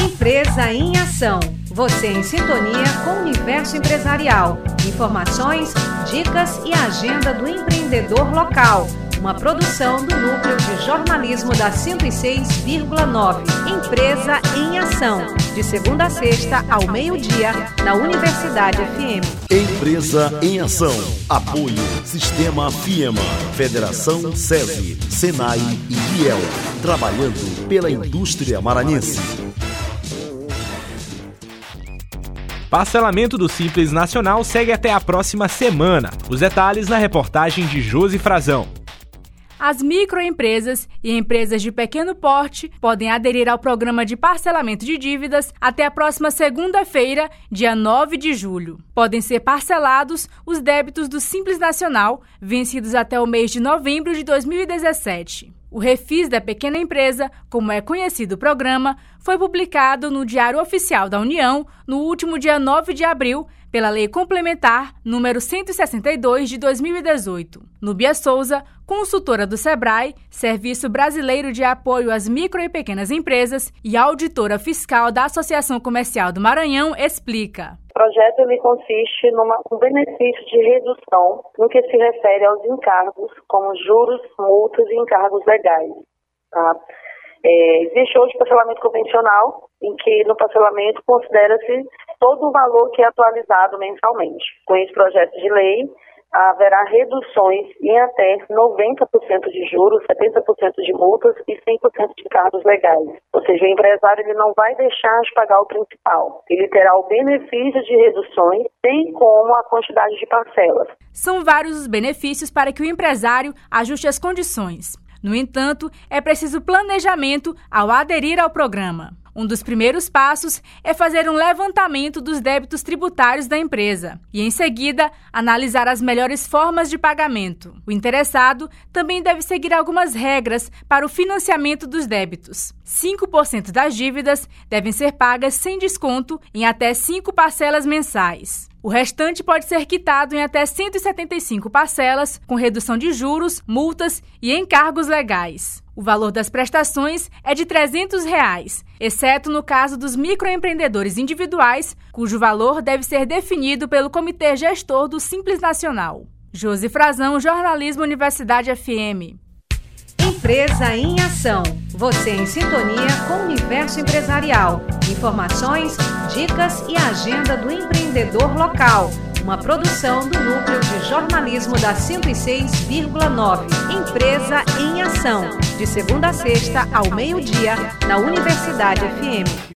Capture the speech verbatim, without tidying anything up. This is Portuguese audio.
Empresa em Ação. Você em sintonia com o universo empresarial. Informações, dicas e agenda do empreendedor local. Uma produção do Núcleo de Jornalismo da cento e seis vírgula nove. Empresa em Ação. De segunda a sexta, ao meio-dia, na Universidade F M. Empresa em Ação. Apoio Sistema FIEMA, Federação SESI, SENAI e IEL. Trabalhando pela indústria maranhense. Parcelamento do Simples Nacional segue até a próxima semana. Os detalhes na reportagem de Josi Frazão. As microempresas e empresas de pequeno porte podem aderir ao programa de parcelamento de dívidas até a próxima segunda-feira, dia nove de julho. Podem ser parcelados os débitos do Simples Nacional, vencidos até o mês de novembro de dois mil e dezessete. O Refis da Pequena Empresa, como é conhecido o programa, foi publicado no Diário Oficial da União no último dia nove de abril, pela Lei Complementar número cento e sessenta e dois de dois mil e dezoito. Núbia Souza, consultora do SEBRAE, Serviço Brasileiro de Apoio às Micro e Pequenas Empresas, e auditora fiscal da Associação Comercial do Maranhão, explica. O projeto ele consiste num benefício de redução no que se refere aos encargos, como juros, multas e encargos legais. Tá? É, existe hoje parcelamento convencional, em que no parcelamento considera-se todo o valor que é atualizado mensalmente. Com esse projeto de lei, haverá reduções em até noventa por cento de juros, setenta por cento de multas e cem por cento de encargos legais. Ou seja, o empresário ele não vai deixar de pagar o principal. Ele terá o benefício de reduções, bem como a quantidade de parcelas. São vários os benefícios para que o empresário ajuste as condições. No entanto, é preciso planejamento ao aderir ao programa. Um dos primeiros passos é fazer um levantamento dos débitos tributários da empresa e, em seguida, analisar as melhores formas de pagamento. O interessado também deve seguir algumas regras para o financiamento dos débitos. cinco por cento das dívidas devem ser pagas sem desconto em até cinco parcelas mensais. O restante pode ser quitado em até cento e setenta e cinco parcelas, com redução de juros, multas e encargos legais. O valor das prestações é de trezentos reais, exceto no caso dos microempreendedores individuais, cujo valor deve ser definido pelo Comitê Gestor do Simples Nacional. Josi Frazão, Jornalismo Universidade F M. Empresa em Ação. Você em sintonia com o universo empresarial. Informações, dicas e agenda do empreendedor local. Uma produção do Núcleo de Jornalismo da cento e seis vírgula nove. Empresa em Ação. De segunda a sexta, ao meio-dia, na Universidade F M.